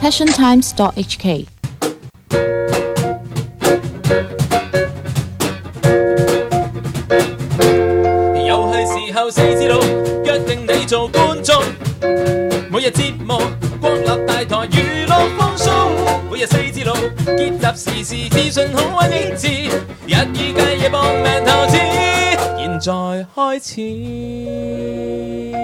passiontimes.hk。 又係時候四字路，約定你做觀眾。每日節目，國立大台娛樂放鬆。每日四字路，結集時事資訊好玩益智，日以繼夜搏命投資。現在開始。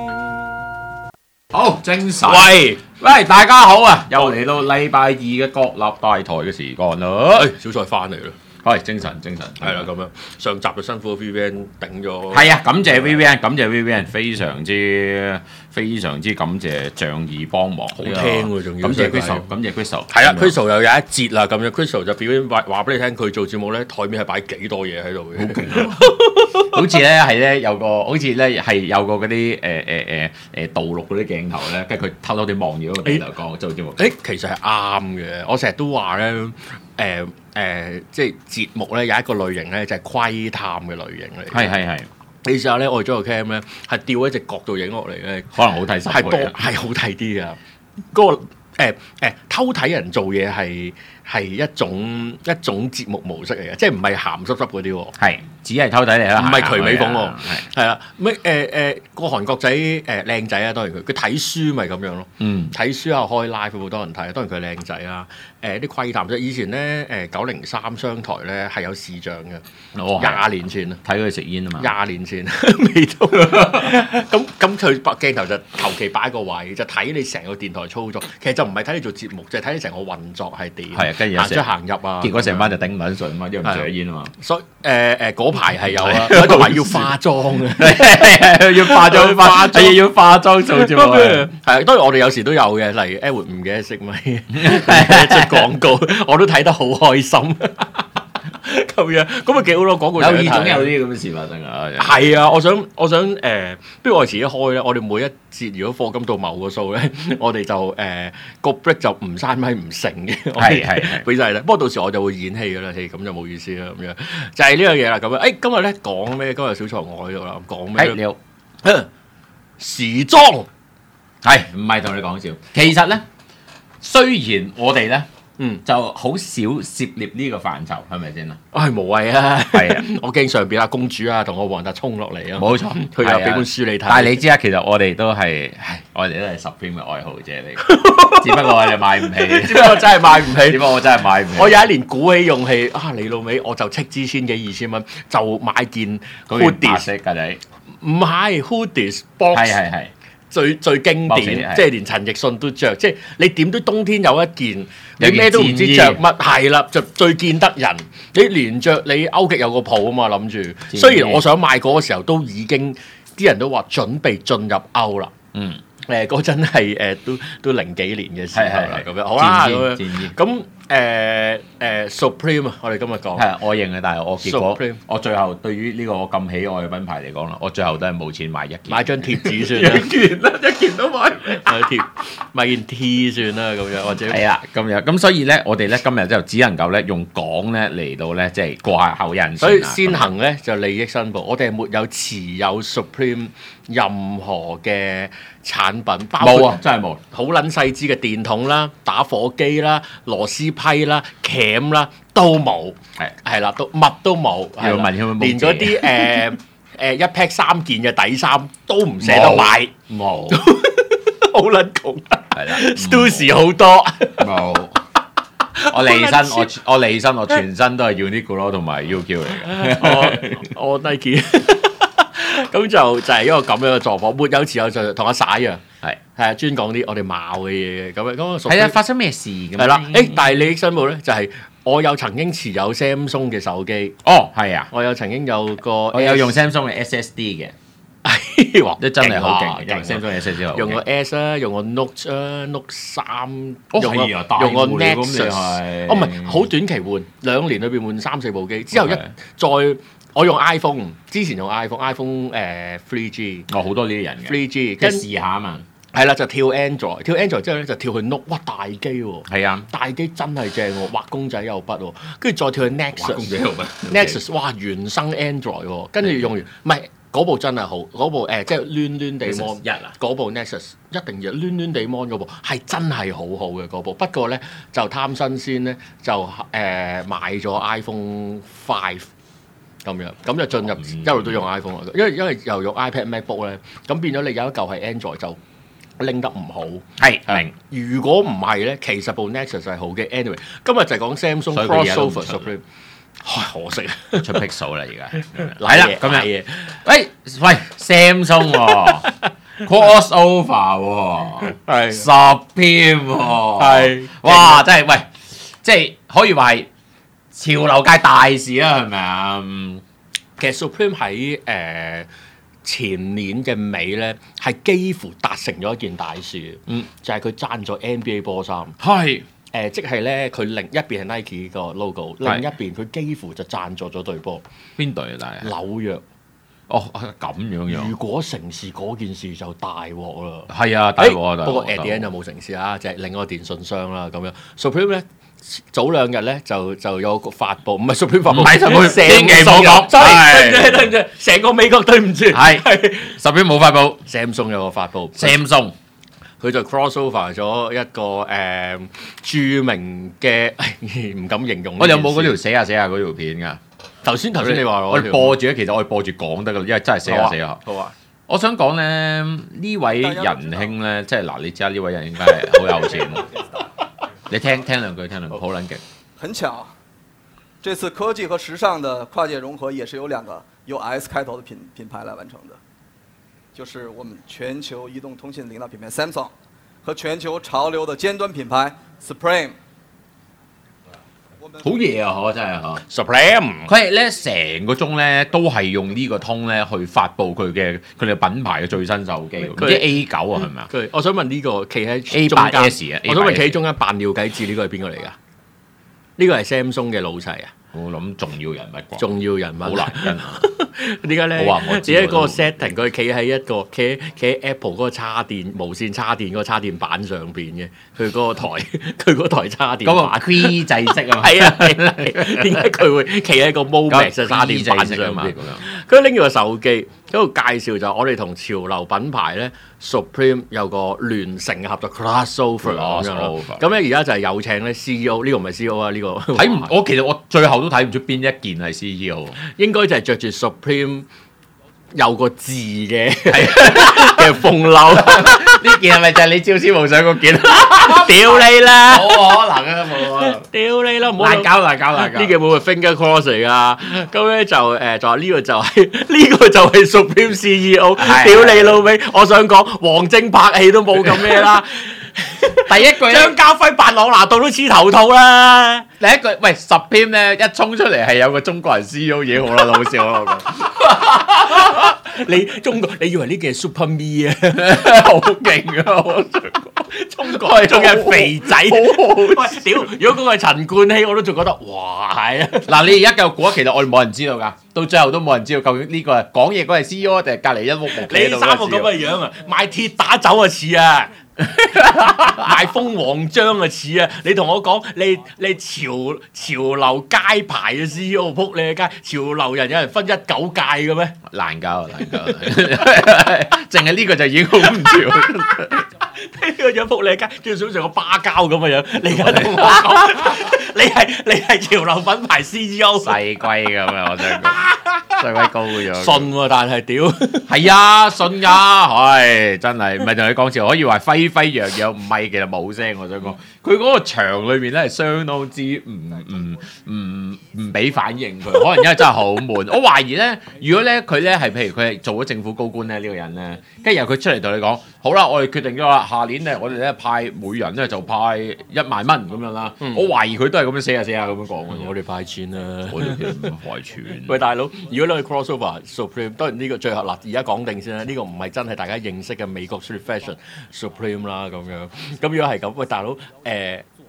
好精神， 喂， 大家好啊！又嚟到禮拜二嘅國立大台嘅時間啦。 小蔡翻嚟啦， 係精神， 係啦咁樣。上集就辛苦 VVN 頂咗， 係啊，感謝 VVN，非常之感謝仗義幫忙， 好聽喎，仲要感謝 Crystal， 係啊，Crystal 又有一節啦，咁樣 Crystal 就表演話俾你聽，佢做節目咧，台面係擺幾多嘢喺度嘅，好勁啊！ 好似咧係咧有個，好似咧係有個嗰啲盜錄嗰啲鏡頭咧，跟住佢偷偷地望住嗰個鏡頭講做節目。 其實係啱嘅，我成日都話咧，即係節目咧有一個類型咧就係窺探嘅類型嚟。 係。 你試下咧，我哋做個 cam 咧係調一隻角度影落嚟咧， 可能好睇係好睇啲㗎。嗰個偷睇人做嘢係一種節目模式嚟嘅，即係唔係鹹濕嗰啲喎。 係，只係偷睇嚟啦， 唔係渠尾鳳喎。係啦，咩個韓國仔靚仔啊，當然佢睇書咪咁樣咯。睇書又開 live 好多人睇，當然佢係靚仔啦。啲窺探即係以前咧903商台咧係有視像嘅，20年前啊， 睇佢食煙啊嘛。 20年前未到，咁佢鏡頭就求其擺個位，就睇你成個電台操作。其實就唔係睇你做節目，就係睇你成個運作係點。 係啊，跟住行出行入啊， 結果成班就頂唔撚順啊嘛，因為唔食煙啊嘛。 所以嗰排係有啦，同埋要化妝嘅，要化妝做節目。 係當然我哋有時都有嘅，例如 Edward 唔記得熄咪，出廣告，我都睇得好開心。咁樣咁咪幾好咯，廣告有總有啲咁嘅事發生啊！ 係啊，我想不如我哋遲啲開咧，我哋每一節如果課金到某個數咧，我哋就個 break 就唔閂咪唔成嘅，係俾晒啦。不過到時我就會演戲噶啦，咁就冇意思啦。咁樣就係呢樣嘢啦。咁樣今日咧講咩？今日小蔡我喺度啦，講咩？ 你好， 時裝係唔係同你講笑？其實咧，雖然我哋咧。就好少涉獵呢個範疇，係咪先啊？ 係無謂啊！ 係啊， 我驚上邊阿公主啊同我黃達衝落嚟啊！ 冇錯， 佢又俾本書你睇。 但係你知啊，其實我哋都係 Supreme 嘅愛好者嚟，只不過我哋買唔起， 只不過真係買唔起。 只不過我真係買唔起。 我有一年鼓起勇氣啊！你老味我就斥資千幾2000蚊就買件 hoodies 㗎你？ 唔係 hoodies box 係。 最經典，即係連陳奕迅都着，即係你點都冬天有一件，你咩都唔知着乜，係啦，就最見得人。你連着你歐極有個鋪啊嘛，諗住。雖然我想買嗰個時候都已經啲人都話準備進入歐啦。嗰陣係都零幾年嘅時候啦，咁樣好啦，咁Supreme 啊，我哋今日講係我認嘅，但係我結果我最後對於呢個我咁喜愛嘅品牌嚟講啦，我最後都係冇錢買一件， 買張貼紙算啦，一件都買，買件 T 算啦，咁樣或者係啦，咁所以咧，我哋咧今日就只能夠咧用講咧嚟到咧即係過下口癮， 所以先行咧就利益申報，我哋係沒有持有 Supreme 任何嘅產品，包括真係冇， 好撚細支嘅電筒啦、打火機啦、螺絲批啦、鉗啦都冇，係啦，都乜都冇，連嗰啲一 pack 3件嘅底衫都唔捨得買， 冇， 好撚窮， 係啦 ，Stussy 好多， 冇。我離身，我全身都係 Uniqlo 咯，同埋 UQ 嚟嘅。 我 Nike。咁就係一個咁樣嘅狀況，沒有持有就同阿 Sa 一樣，係專講啲我哋鬧嘅嘢嘅咁樣。 係啊，發生咩事咁？ 係啦，但係利益申報咧就係我有曾經持有 Samsung 嘅手機。 哦，係啊， 我有曾經有個， 我有用 Samsung 嘅 SSD 嘅，哇，真係好勁，用 Samsung 嘅 SSD 用個 S 啦，用個 Note 啊 Note 3，用個 Nexus，唔係好短期換，2年裏邊換3-4部機，之後再。我用 iPhone， 之前用 iPhone 3G， 好多呢啲人嘅 3G， 跟住試下啊嘛， 係啦就跳 Android 之後咧就跳去 Note， 哇大機喎， 係啊， 大機真係正喎，畫公仔有筆喎，跟住再跳去 Nexus， 哇原生 Android 喎，跟住用完唔係嗰部真係好，嗰部即係攣攣地 mon 一啊， 嗰部 Nexus 一定要攣攣地 mon 嗰部係真係好好嘅嗰部。不過咧就貪新鮮咧，就買咗 iPhone 5咁樣，咁就進入一路都用 iPhone 啦。因為又用 iPad、MacBook 咧，咁變咗你有一嚿係 Android 就拎得唔好。 係明。 如果唔係咧，其實部 Nexus 係好嘅。Anyway， 今日就係講 Samsung Crossover Supreme。可惜啊， 出 Pixel 啦而家， 係啦咁樣。喂 Samsung 喎，crossover 喎， 係 Supreme 喎， 係哇！真係喂，即係可以話係潮流界大事啦，係咪啊？ 其實 Supreme 喺前年嘅尾咧，係幾乎達成咗一件大事，就係佢贊助 NBA 波衫。 係。 即係咧，佢另一邊係 Nike 個 logo， 另一邊佢幾乎就贊助咗隊波。 邊隊啊？但係紐約。 哦，咁樣。 如果成事嗰件事就大鑊啦。 係啊，大鑊啊！ 不過 at the end 就冇成事啦，就係另一個電信商啦咁樣。Supreme 咧早兩日咧就有個發布，唔係 Supreme 發布， 唔係成千祈唔好講， 對唔住，成個美國對唔住， 係 Supreme 冇發布 ，Samsung 有個發布 ，Samsung。 佢就 crossover 咗一個著名嘅，唔敢形容。 我哋有冇嗰條寫下嗰條片㗎？頭先你話我哋播住咧，其實我哋播住講得㗎啦，因為真係寫下。好啊！我想講咧，呢位仁兄咧，即係嗱，你知下呢位人應該係好有錢。你聽兩句，好撚勁。 很巧，這次科技和時尚的跨界融合，也是由兩個由 S 開頭的品牌來完成的。就是我們全球移動通信領導品牌 Samsung 和全球潮流的尖端品牌 Supreme。 好嘢啊！真係嚇 Supreme， 佢係咧成個鐘咧都係用呢個通咧去發布佢哋品牌嘅最新手機，唔知 A9啊係咪啊？ 我想問呢個企喺 A8S 啊， 我想問企喺中間扮廖啟智呢個係邊個嚟㗎？呢個係 Samsung 嘅老細啊！ 我諗重要人物啩， 重要人物好難跟啊！ 點解咧？只係嗰個 setting，佢企喺一個企喺 Apple 嗰個插電無線插電嗰個插電板上邊嘅，佢嗰個台插電嗰個 Qi 制式啊嘛。 係啊，點解佢會企喺個 Momax 嘅插電板上邊？佢拎住個手機喺度介紹就我哋同潮流品牌咧 Supreme 有個聯乘嘅合作 crossover 咁樣咯。咁咧而家就係有請咧 CEO， 呢個唔係 CEO 啊，呢個睇唔其實我最後都睇唔出邊一件係 CEO， 應該就係着住 Supreme 有個字嘅風褸。 呢件係咪就係你朝思暮想嗰件？ 屌你啦！ 冇可能啊，冇可能！ 屌你啦！唔好難搞！ 呢件冇係 finger cross 嚟㗎。咁咧就話呢個就係 Supreme CEO。屌你老味！我想講王晶拍戲都冇咁咩啦。 第一句張家輝扮朗拿度都黐頭套啦。 第一句喂 Supreme 咧一衝出嚟係有個中國人 CEO 已經好啦，好笑啦！ 你以為呢件係 Super Me 啊？ 好勁啊！ 中國人仲係肥仔，喂屌！如果嗰個係陳冠希，我都仲覺得哇係啊！ 嗱，你而家繼續估，其實我哋冇人知道㗎，到最後都冇人知道究竟呢個係講嘢嗰個係 CEO 定係隔離一屋木企喺度。 你三個咁嘅樣啊，賣鐵打酒啊似啊！賣蜂王漿啊似啊！你同我講你潮流街牌嘅 CEO 撲你嘅街，潮流人有人分1-9屆嘅咩？ 難搞，淨係呢個就已經好唔潮。 呢個樣撲你嘅街，叫想成個巴膠咁嘅樣。你而家同我講，你係潮流品牌 CEO， 細龜咁啊！我想講細龜高咗。 信喎，但係屌係啊，信㗎，係真係唔係同你講笑，可以話輝輝揚揚，唔係其實冇聲。我想講佢嗰個場裏面咧係相當之唔俾反應佢，可能因為真係好悶。我懷疑咧，如果咧佢咧係譬如佢係做咗政府高官咧呢個人咧，跟住由佢出嚟同你講，好啦，我哋決定咗啦，下年咧我哋咧派每人咧就派1萬蚊咁樣啦。我懷疑佢都係咁樣寫下咁樣講。 我哋派錢啦， 我哋唔派錢。 喂，大佬，如果你去 crossover Supreme， 當然呢個最後嗱，而家講定先啦，呢個唔係真係大家認識嘅美國 street fashion Supreme 啦咁樣。咁如果係咁，喂大佬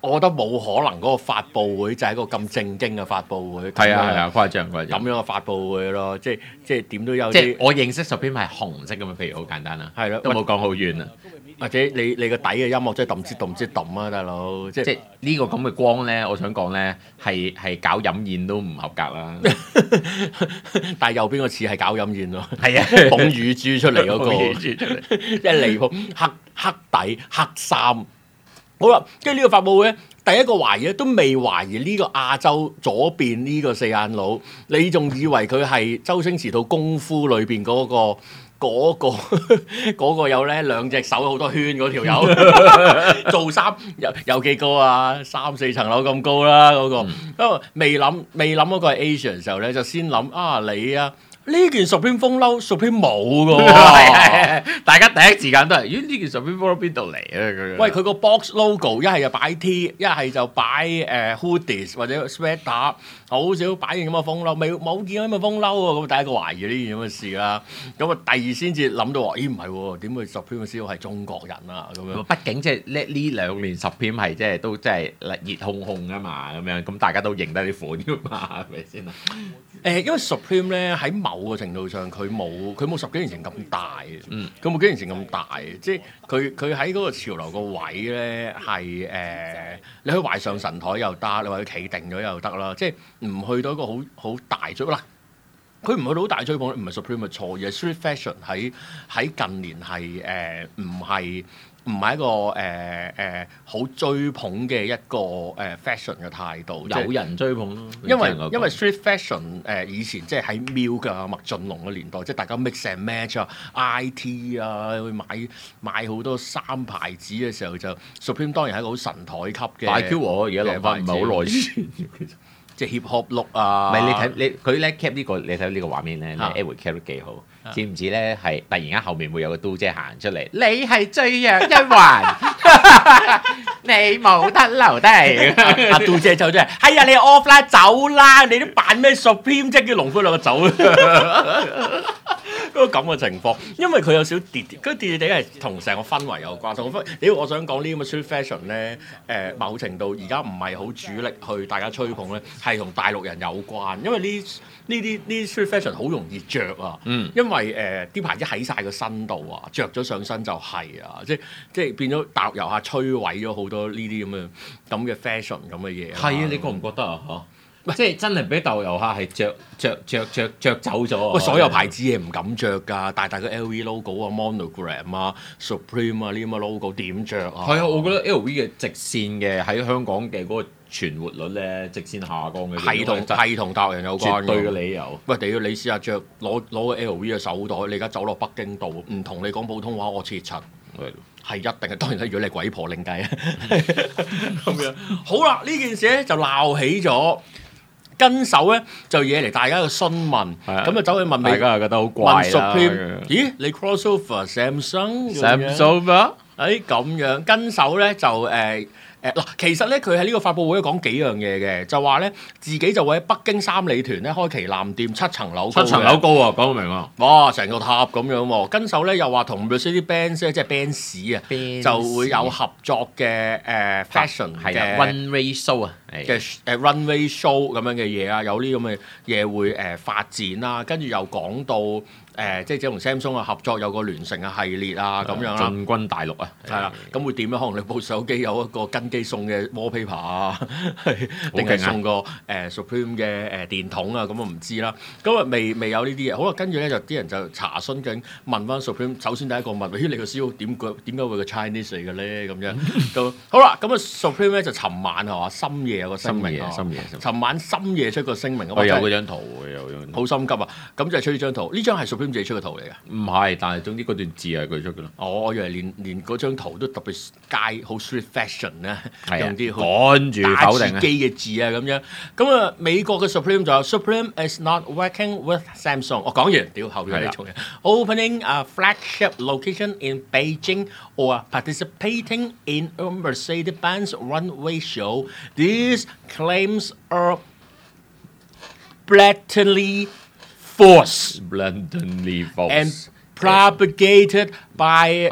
我覺得冇可能嗰個發佈會就係一個咁正經嘅發佈會。 係啊，誇張咁樣嘅發佈會咯，即係點都有啲。 即係我認識 Supreme 係紅色咁嘛，譬如好簡單啦， 係咯， 都冇講好遠啊。 或者你個底嘅音樂真係揼之揼啊，大佬！即係呢個咁嘅光咧，我想講咧係搞飲宴都唔合格啦。 但係右邊個似係搞飲宴咯， 係啊， 捧乳豬出嚟嗰個，即係離譜，黑底黑衫。好啦，跟住呢個發佈會咧，第一個懷疑都未懷疑呢個亞洲左邊呢個四眼佬，你仲以為佢係周星馳套功夫裏邊嗰個有咧兩隻手好多圈嗰條友做衫有幾高啊？3-4層樓咁高啦嗰個，因為未諗嗰個係 Asian 嘅時候咧，就先諗啊你啊呢件 Supreme 風褸 Supreme 冇㗎喎， 大家第一時間都係咦呢件 Supreme 風褸邊度嚟啊？ 喂佢個 box logo 一係就擺 T， 一係就擺hoodies 或者 sweater。好少擺件咁嘅風褸，冇見咁嘅風褸喎，咁第一個懷疑呢件咁嘅事啦。咁啊，第二先至諗到話，咦唔係喎，點會 Supreme 嘅 CEO 係中國人啊？咁樣。 畢竟即係呢兩年 Supreme 係即係都即係熱烘烘啊嘛，咁樣咁大家都認得啲款㗎嘛，係咪先啊？ 因為 Supreme 咧喺某個程度上佢冇10幾年前咁大，佢冇幾年前咁大，即係佢喺嗰個潮流個位咧係你可以懷上神台又得，你話佢企定咗又得啦，即係。唔去到一個好大追啦，佢唔去到好大追捧，唔係 Supreme 嘅錯，而係 Street Fashion 喺近年係唔係一個好追捧嘅一個fashion 嘅態度， 有人追捧咯。 因為 Street Fashion 以前即係喺 Milk 啊、麥浚龍嘅年代，即係大家 mix and match 啊、IT 啊，去買好多衫牌子嘅時候，就 Supreme 當然係一個好神台級嘅。 大 Q 我而家諗翻唔係好耐前。 即係 hip hop look 啊！ 唔係佢咧 cap 呢個，你睇呢個畫面咧，你 Edward cap 得幾好，知唔知咧？係突然間後面會有個嘟姐行出嚟，你係最弱一環，你冇得留低。 阿嘟姐走出嚟，係啊，你 off 啦，走啦，你都扮咩 Supreme 啫？叫農夫兩個走。嗰個咁嘅情況，因為佢有少跌，佢跌地係同成個氛圍有關。我想講呢咁嘅 street fashion 咧，某程度而家唔係好主力去大家吹捧咧，係同大陸人有關。因為呢啲 street fashion 好容易着啊，因為啲牌子喺晒個身度啊，着咗上身就係啊，即係變咗大陸遊客摧毀咗好多呢啲咁嘅 fashion 咁嘅嘢。 係啊，你覺唔覺得啊？嚇！即係真係俾導遊客係着走咗。 喂，所有牌子嘢唔敢着㗎，大個 LV logo 啊、monogram 啊、Supreme 啊呢啲咁嘅 logo 點着啊？ 係啊，我覺得 LV 嘅直線嘅喺香港嘅嗰個存活率咧，直線下降嘅。 係同大陸人有關嘅。 絕對嘅理由。 喂，你試下着攞個 LV 嘅手袋，你而家走落北京道，唔同你講普通話，我切柒。係一定係，當然啦，如果你係鬼婆另計啊。咁樣好啦，呢件事咧就鬧起咗。跟手咧就惹嚟大家嘅詢問，咁就走去問你， 大家又覺得好怪啦。 問 Supreme，咦？你 crossover Samsung？咁樣跟手咧就嗱，其實咧佢喺呢個發佈會講幾樣嘢嘅，就話咧自己就會喺北京三里屯咧開旗艦店，7層樓高。7層樓高啊，講到明啊！ 哇，成個塔咁樣喎。跟手咧又話同 Mercedes-Benz 即係 Benz 啊，就會有合作嘅fashion 嘅 runway show 啊嘅runway show 咁樣嘅嘢啊，有呢咁嘅嘢會發展啦，跟住又講到。即係同 Samsung 啊合作有個聯乘嘅系列啊咁樣啦， 進軍大陸啊， 係啦，咁會點咧？可能你部手機有一個跟機送嘅 wallpaper 啊，定係送個Supreme 嘅電筒啊？咁我唔知啦。咁啊未有呢啲嘢，好啦，跟住咧就啲人就查詢緊問翻 Supreme。首先第一個問：咦，你個 CEO 點解會個 Chinese 嚟嘅咧？咁樣咁好啦，咁啊 Supreme 咧就尋晚係嘛深夜有個聲明，尋晚深夜出個聲明。 我有嗰張圖， 好心急啊！咁就係出呢張圖，呢張係 Supreme自己出嘅圖嚟嘅， 唔係，但係總之嗰段字係佢出嘅咯。 我以為連嗰張圖都特別街好 street fashion 咧，用啲趕住否定機嘅字啊咁樣。咁啊，美國嘅 Supreme 就有 Supreme is not working with Samsung。我講完，屌後邊呢重嘢。Opening a flagship location in Beijing or participating in a Mercedes-Benz runway show. These claims are blatantly false. Blatantly false. And propagated by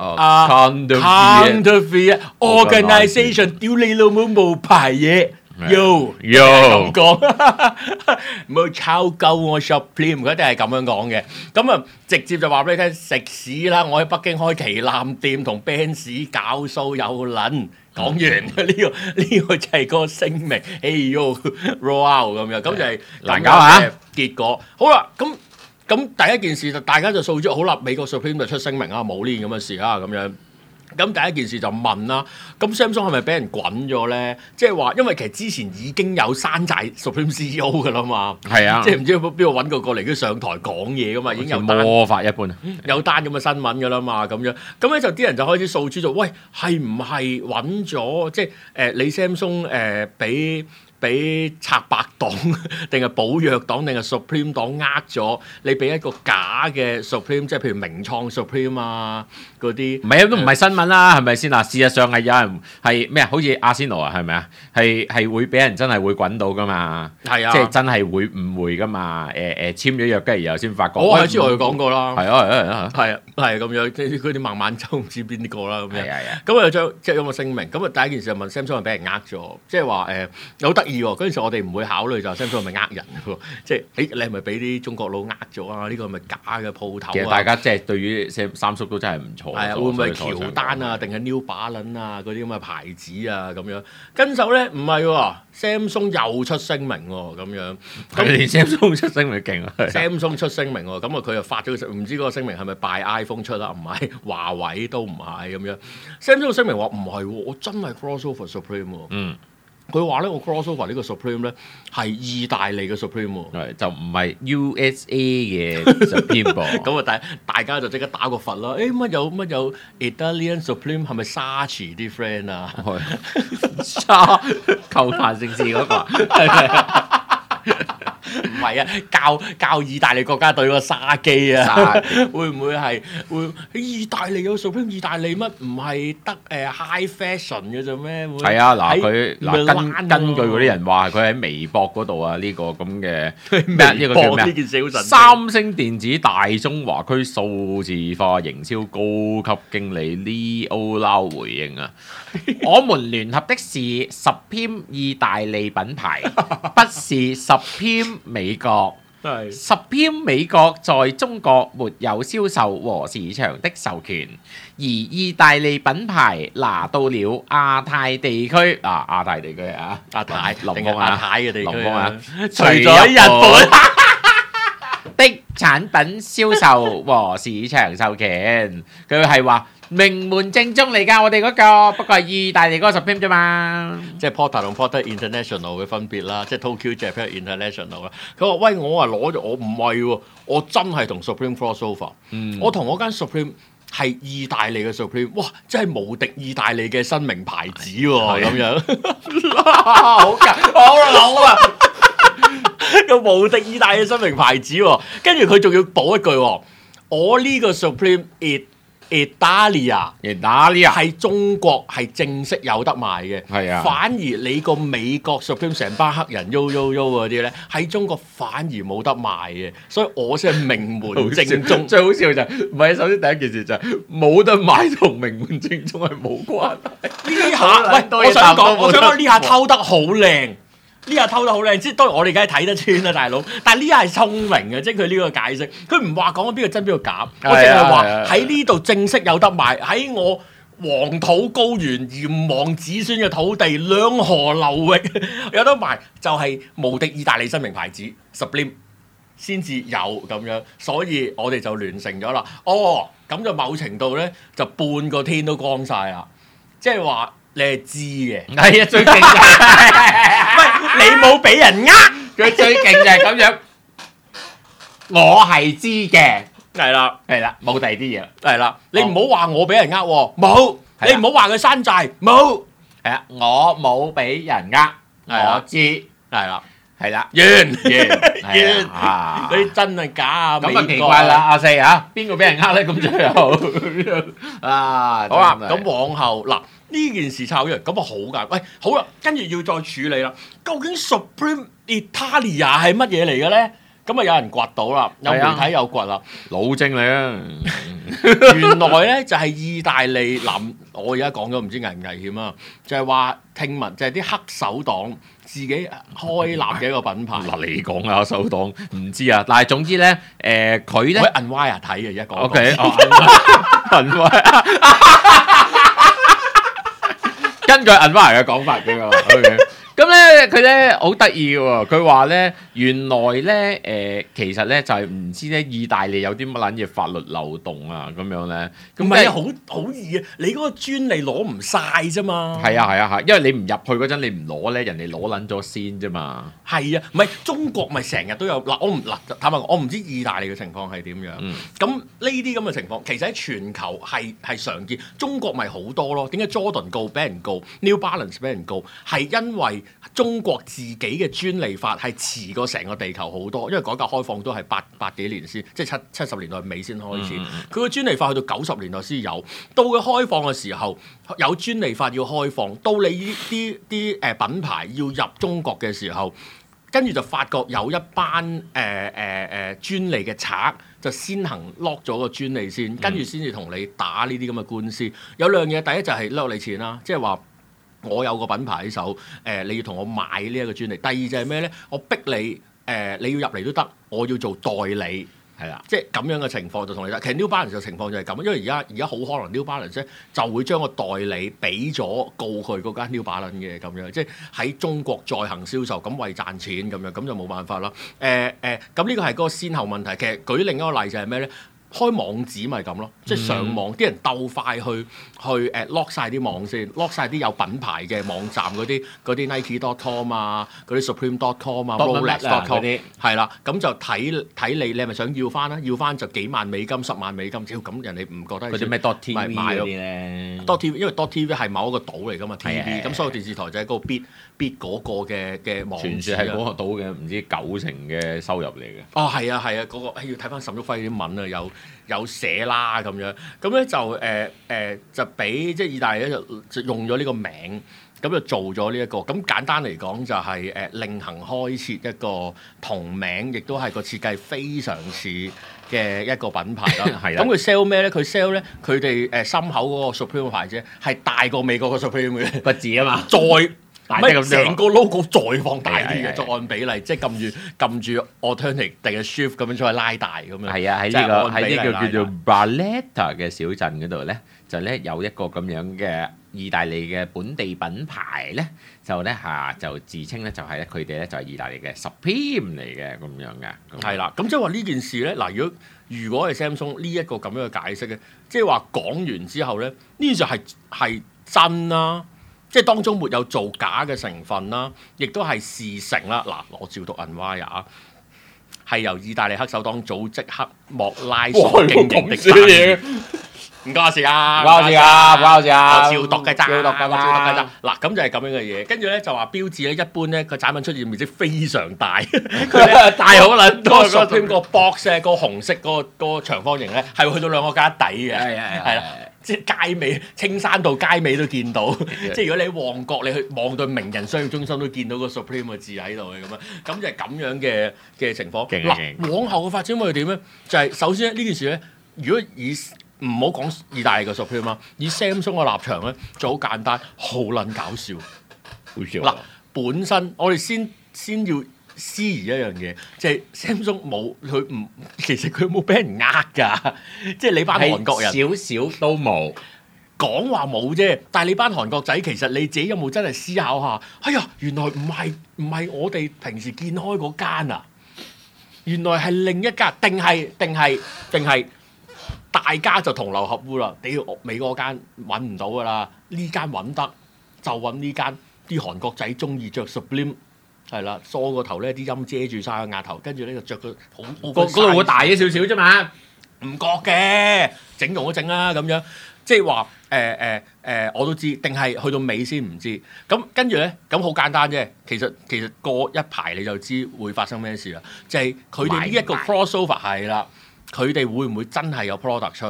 counterfeit organisation， 屌你老母冇牌嘢。Yo， 咁講，唔好抄鳩我 Supreme， 佢一定係咁樣講嘅。咁啊，直接就話俾你聽，食屎啦！我喺北京開旗艦店同 Benz 搞數有撚。講完呢個就係個聲明，hey yo roll out 咁樣，咁就係難搞嚇結果。好啦，咁第一件事就大家就掃咗好啦，美國 Supreme 就出聲明啊，冇呢件咁嘅事啊，咁樣。咁第一件事就問啦，咁 Samsung 係咪俾人滾咗咧？即係話，因為其實之前已經有山寨 Supreme CEO 噶啦嘛， 係啊， 即係唔知邊度揾個過嚟，跟住上台講嘢噶嘛，已經有魔法一般， 有單咁嘅新聞噶啦嘛，咁樣，咁咧就啲人就開始訴諸就，喂，係唔係揾咗？即係你 Samsung 俾拆白黨定係寶藥黨定係 Supreme 黨呃咗你，俾一個假嘅 Supreme， 即係譬如名創 Supreme 啊嗰啲， 唔係啊，都唔係新聞啦，係咪先啊？事實上係有人係咩啊？好似阿仙奴啊，係咪啊？係會俾人真係會滾到噶嘛？係啊，即係真係會誤會噶嘛？簽咗約跟住然後先發覺。 我係之前講過啦。 係啊係咁樣，即係嗰啲孟晚舟唔知邊啲個啦咁樣。 係啊。 咁啊將即係有個聲明，咁啊第一件事就問 Samsung 係俾人呃咗，即係話好得意喎。嗰陣時我哋唔會考慮就 Samsung 係咪呃人喎，即係你係咪俾啲中國佬呃咗啊？呢個係咪假嘅鋪頭啊？ 其實大家即係對於三叔都真係唔錯。 係啊，會唔會係喬丹啊，定係 New Balance 啊嗰啲咁嘅牌子啊咁樣？跟手咧唔係喎 ，Samsung 又出聲明喎咁樣。 咁連 Samsung 出聲明勁啊 ！Samsung 出聲明喎，咁啊佢又發咗個唔知嗰個聲明係咪拜 iPhone 出啦？唔係，華為都唔係咁樣。Samsung 聲明話唔係喎，我真係 crossover Supreme 喎。佢話咧，我 crossover 呢個 Supreme 咧係意大利嘅 Supreme 喎， 就唔係 USA 嘅 Supreme 噃。 咁啊，大家就即刻打個佛啦！乜有 Italian Supreme 係咪 Saatchi 啲 friend 啊？ 沙球壇盛事嗰個係咪啊？ 唔係啊，教意大利國家隊個沙基啊，會唔會係會意大利有 Supreme？ 意大利乜唔係得high fashion 嘅啫咩？ 係啊，嗱佢根據嗰啲人話，佢喺微博嗰度啊，呢個咁嘅咩呢個叫咩？三星電子大中華區數字化營銷高級經理 Leo Lau 回應啊，我們聯合的是 Supreme 意大利品牌，不是 Supreme 美國。Supreme 美國在中國沒有銷售和市場的授權，而意大利品牌拿到了亞太地區亞太地區啊，亞太林峰啊， 嘅地區啊， 除咗日本的產品銷售和市場授權，佢係話。名門正宗嚟㗎，我哋嗰個不過係意大利嗰個 Supreme 啫嘛， 即係 Porter 同 Porter International 嘅分別啦，即係 Tokyo Japan International 啦。佢話：喂，我話攞咗，我唔係喎，我真係同 Supreme crossover。我同我間 Supreme 係意大利嘅 Supreme， 哇！真係無敵意大利嘅新名牌子喎，咁樣好老啊！個無敵意大利嘅新名牌子喎，跟住佢仲要補一句喎，我呢個 Supreme Italia 係中國係正式有得賣嘅，係啊。反而你個美國 Supreme 成班黑人嗰啲咧，喺中國反而冇得賣嘅，所以我先係名門正宗。 最好笑就係唔係？首先第一件事就係冇得賣同名門正宗係冇關係。 呢下喂，我想講呢下偷得好靚。呢下偷得好靚，即係當然我哋梗係睇得穿啦，大佬。但係呢下係聰明嘅，即係佢呢個解釋，佢唔話講緊邊個真邊個假，我淨係話喺呢度正式有得賣，喺我黃土高原炎黃子孫嘅土地兩河流域有得賣，就係無敵意大利新名牌子 Supreme 先至有咁樣，所以我哋就聯成咗啦。哦，咁就某程度咧，就半個天都光晒啦，即係話。你係知嘅， 係啊，最勁就係， 喂，你冇俾人呃， 佢最勁就係咁樣，我係知嘅， 係啦， 冇第二啲嘢， 係啦，你唔好話我俾人呃喎，冇，你唔好話佢山寨，冇， 係啊，我冇俾人呃，我知，係啦，完， 你真係假啊？ 咁啊奇怪啦，阿四啊，邊個俾人呃咧？咁最後啊， 好啊，咁往後嗱。呢件事炒咗，咁啊好㗎，喂，好啦，跟住要再處理啦。究竟 Supreme Italia 係乜嘢嚟嘅咧？ 咁啊有人掘到啦，有媒體有掘啦， 老精嚟啊！ 原來咧就係意大利我而家講咗唔知危唔危險啊，就係話聽聞就係啲黑手黨自己開立嘅一個品牌。 嗱，你講啊，黑手黨唔知啊，但係總之咧，佢咧我喺 Unwire 睇嘅，而家講。 OK，根據 Unwire 嘅講法嘅嘛。OK。咁咧，佢咧好得意嘅喎，佢話咧原來咧其實咧就係唔知咧意大利有啲乜撚嘢法律漏洞啊咁樣咧。 唔係啊，好易啊！你嗰個專利攞唔晒啫嘛。 係啊，因為你唔入去嗰陣，你唔攞咧，人哋攞撚咗先啫嘛。 係啊，唔係中國咪成日都有嗱，坦白講，我唔知意大利嘅情況係點樣。咁呢啲咁嘅情況，其實喺全球係常見。中國咪好多咯？點解 Jordan 告俾人告 ，New Balance 俾人告？係因為中國自己嘅專利法係遲過成個地球好多，因為改革開放都係八幾年先，即係70年代尾先開始。佢個專利法去到90年代先有，到佢開放嘅時候有專利法要開放，到你啲品牌要入中國嘅時候，跟住就發覺有一班專利嘅賊就先行 lock 咗個專利先，跟住先至同你打呢啲咁嘅官司。有兩嘢，第一就係攞你錢啦，即係話。我有個品牌喺手，你要同我買呢一個專利。第二就係咩咧？我逼你，你要入嚟都得，我要做代理，係啦，即係咁樣嘅情況就同你得。其實 New Balance 嘅情況就係咁，因為而家好可能 New Balance 咧就會將個代理俾咗告佢嗰間 New Balance 嘅咁樣，即係喺中國再行銷售，咁為賺錢咁樣，咁就冇辦法啦。咁呢個係嗰個先後問題。其實舉另一個例就係咩咧？開網址咪咁咯，即係上網啲人鬥快去lock 晒啲網先 ，lock 晒啲有品牌嘅網站嗰啲 Nike.com 啊，嗰啲 Supreme.com 啊 ，Rolex.com 啲，係啦，咁就睇你係咪想要翻啦？要翻就幾萬美金、10萬美金，咁人哋唔覺得嗰啲咩 .tv 嗰啲咧 ？.tv 因為 .tv 係某一個島嚟噶嘛 ，TV， 咁所有電視台就喺嗰個 bid 嗰個嘅網址。傳説係嗰個島嘅唔知90%嘅收入嚟嘅。哦，係啊，嗰個要睇翻沈旭輝啲文啊，有寫啦咁樣，咁咧就俾即係意大利咧就用咗呢個名，咁就做咗呢一個。咁簡單嚟講就係另行開設一個同名，亦都係個設計非常似嘅一個品牌啦。係啦。咁佢 sell 咩咧？佢 sell 咧，佢哋心口嗰個 Supreme 牌子係大過美國個 Supreme 嘅個字啊嘛，再。成個 logo 再放大啲嘅，再按比例，即係撳住 alternate 定係 shift 咁樣再拉大咁樣。係啊， 喺呢個叫做 Barletta 嘅小鎮嗰度咧，就咧有一個咁樣嘅意大利嘅本地品牌咧，就咧就自稱咧就係咧佢哋咧就係意大利嘅 Supreme 嚟嘅咁樣嘅。 係啦，咁即係話呢件事咧，嗱如果係 Samsung 呢一個咁樣嘅解釋咧，即係話講完之後咧，呢就係真啦。即係當中沒有造假嘅成分啦，亦都係事成啦。嗱，我照讀 Unwire 係由意大利黑手黨組織黑莫拉所經營的生意。唔關我事啊！我照讀嘅咋。嗱，咁就係咁樣嘅嘢。跟住咧就話標誌咧，一般咧個產品出現面積非常大，佢大好撚多。Supreme 個 box 咧，個紅色嗰個長方形咧，係會去到兩個架底嘅。係啦。即係街尾，青山道街尾都見到。即係如果你喺旺角，你去望到名人商業中心都見到個 Supreme 嘅字喺度嘅咁樣。咁就係咁樣嘅情況。嗱，往後嘅發展會點咧？就係首先呢件事咧，如果唔好講意大利嘅 Supreme 啊，以 Samsung 嘅立場咧，就好簡單，好撚搞笑。嗱，本身我哋先要思疑一樣嘢，即係 Samsung 其實佢冇俾人呃㗎，即係你班韓國人少少都冇講話冇啫。但係你班韓國仔其實你自己有冇真係思考下？哎呀，原來唔係我哋平時見開嗰間啊，原來係另一間，定係大家就同流合污啦。屌，美國間揾唔到㗎啦，呢間揾得就揾呢間。啲韓國仔中意着 Supreme。係啦，梳個頭咧，啲陰遮住晒個額頭，跟住咧就着個好嗰度會大咗少少啫嘛，唔覺嘅，整容都整啦咁樣，即係話我都知，定係去到尾先唔知。咁跟住咧，咁好簡單啫。其實過一排你就知會發生咩事啦。就係佢哋呢一個 crossover 係啦，佢哋會唔會真係有 product 出？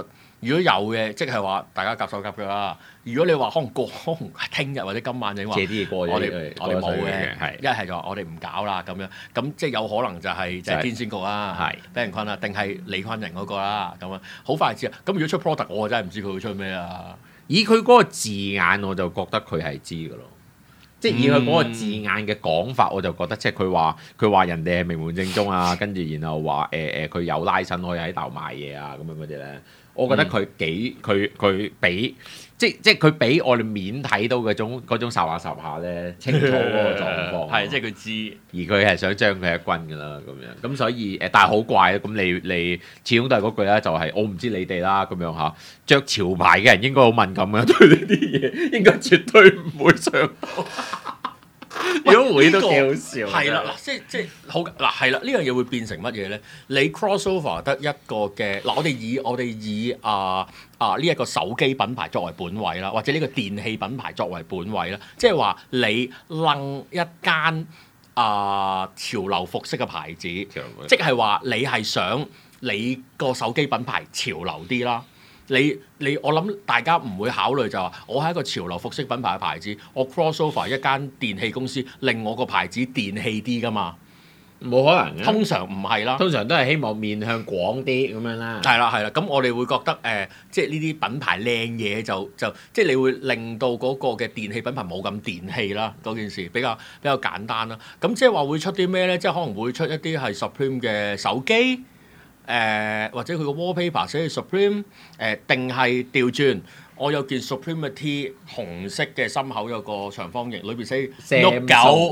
如果有嘅，即係話大家夾手夾腳啦。如果你話可能聽日或者今晚你話借啲嘢過咗， 我哋冇嘅， 係一係就話我哋唔搞啦咁樣，咁即係有可能就係天線局啦， 係俾人困啦，定係李坤仁嗰個啦咁啊，好快知啊！咁如果出 product，我真係唔知佢會出咩啊！ 以佢嗰個字眼，我就覺得佢係知㗎咯。即係以佢嗰個字眼嘅講法，我就覺得即係佢話人哋係名門正宗啊，跟住然後話佢有拉伸可以喺度賣嘢啊咁樣嗰啲咧，我覺得佢比即係佢比我哋面睇到嗰種霎下咧清楚嗰個狀況。 係即係佢知， 而佢係想將佢一軍㗎啦咁樣，咁所以但係好怪啊！咁你始終都係嗰句啦，就係我唔知你哋啦咁樣嚇，著潮牌嘅人應該好敏感嘅對呢啲嘢，應該絕對唔會上當。如果會都幾好笑。 係啦，嗱，即係好嗱，係啦，呢樣嘢會變成乜嘢咧？你 crossover 得一個嘅嗱，我哋以呢一個手機品牌作為本位啦，或者呢個電器品牌作為本位啦，即係話你掕一間潮流服飾嘅牌子，即係話你係想你個手機品牌潮流啲啦。我諗大家唔會考慮就話我係一個潮流服飾品牌嘅牌子，我 crossover 一間電器公司，令我個牌子電器啲㗎嘛？ 冇可能嘅。 通常唔係啦， 通常都係希望面向廣啲咁樣啦。 係啦，咁我哋會覺得即係呢啲品牌靚嘢就即係你會令到嗰個嘅電器品牌冇咁電器啦，嗰件事比較簡單啦。咁即係話會出啲咩咧？即係可能會出一啲係 Supreme 嘅手機。或者佢個 wallpaper 寫住 Supreme， 定係調轉，我有件 Supreme 嘅 T， 紅色嘅心口有個長方形，裏邊寫 Note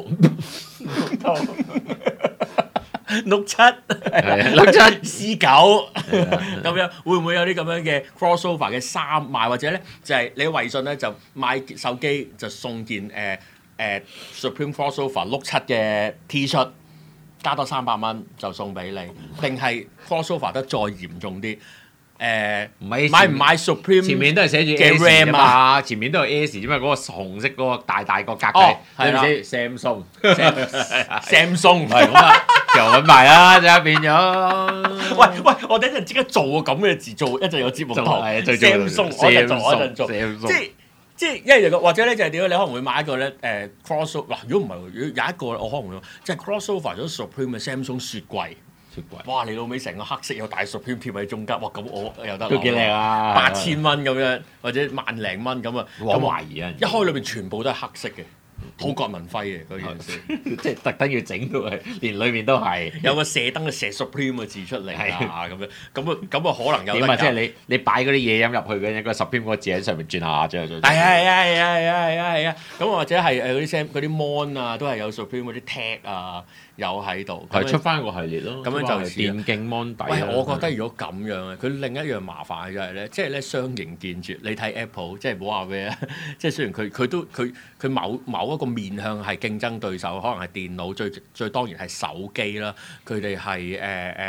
9、Note 7、Note 7、C9咁樣，會唔會有啲咁樣嘅 crossover 嘅衫賣？或者咧就係你喺微信咧就買手機就送件Supreme crossover Note 7嘅 T 恤。加多300蚊就送俾你，定係 crossover 得再嚴重啲？買唔買 Supreme？ 前面都係寫住 S 啫嘛，前面都係 S 啫嘛，嗰個紅色嗰個大個格仔，係啦 ，Samsung 係咁啊，又揾埋啦，就變咗。 喂，我等陣即刻做個咁嘅字，做一陣有節目堂 Samsung， 我一陣做，即係一係或者咧就係點咧？你可能會買一個咧crossover 嗱，如果唔係，如果有一個我可能會即係 crossover 咗 Supreme 嘅 Samsung 雪櫃。哇！你老尾成個黑色有大 Supreme 貼喺中間，哇！咁我又得都幾靚啊 ！8000蚊咁樣，或者萬零蚊咁啊！ 我懷疑啊！ 一開裏邊全部都係黑色嘅。好葛民輝嘅嗰件事， 即係特登要整到係，連裏面都係有個射燈嘅射 Supreme 嘅字出嚟啊咁樣，咁啊可能有得點啊？即係你擺嗰啲嘢飲入去嘅，個 Supreme 嗰個字喺上面轉下轉下轉。 係啊！咁或者係嗰啲 mon 啊，都係有 Supreme 嗰啲 tag 啊，有喺度。 係出翻個系列咯。 咁樣就電競 mon 底。 喂，我覺得如果咁樣咧，佢另一樣麻煩嘅就係咧，即係咧相形見絀。你睇 Apple， 即係唔好話咩啊，即係雖然佢某一個面向係競爭對手，可能係電腦最當然係手機啦。佢哋係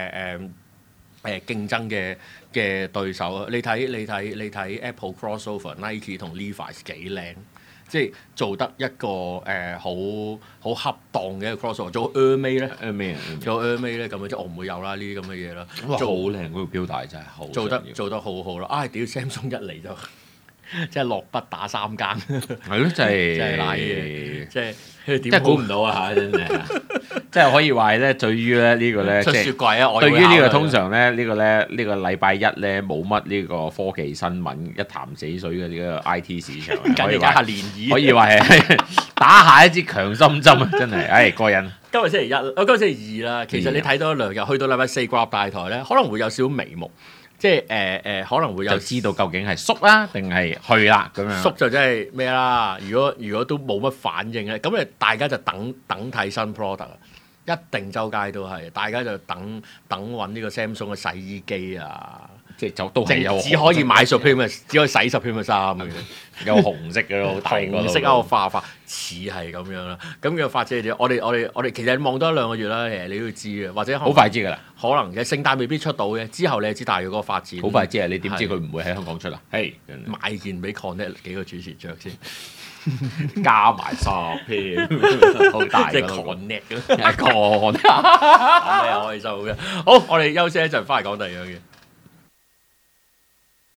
競爭嘅對手啊！你睇 Apple crossover Nike 同 Levi's 幾靚，即係做得一個好恰當嘅一個 crossover。做 Air May 咧，做 Air May 咧咁樣，即係我唔會有啦呢啲咁嘅嘢啦。 哇！好靚嗰個標帶真係好， 做得好好啦！屌 Samsung 一嚟就〜即係落筆打3更， 係咯，真係賴嘢，即係估唔到啊嚇！真係，即係可以話咧，對於咧呢個咧， 出雪櫃啊！ 對於呢個通常咧呢個禮拜一咧冇乜呢個科技新聞一潭死水嘅呢個 IT 市場，可以話漣漪， 可以話係打下一支強心針啊！真係，過癮。 今日星期一，我今日星期二啦。其實你睇多2日，去到禮拜4國立大台咧，可能會有少少眉目。即係可能會有就知道究竟係縮啦定係去啦咁樣。 縮就真係咩啦？如果都冇乜反應咧，咁大家就等睇新 product 啊！一定周街都係，大家就等揾呢個 Samsung 嘅洗衣機啊！ 即係就都係有， 只可以買 Supreme 嘅，只可以洗 Supreme 嘅衫嘅， 有紅色嘅咯，好大個。 紅色啊，化似係咁樣啦。咁嘅發展我哋其實望多1-2個月啦，其實你都要知嘅，或者好快知㗎啦。 可能嘅聖誕未必出到嘅，之後你就知大約嗰個發展。 好快知啊！你點知佢唔會喺香港出啊？係買件俾 Connect 幾個主持着先。 加埋Supreme，好大即係 Connect 嘅，Connect 開心嘅。好，我哋休息一陣，翻嚟講第二樣嘢。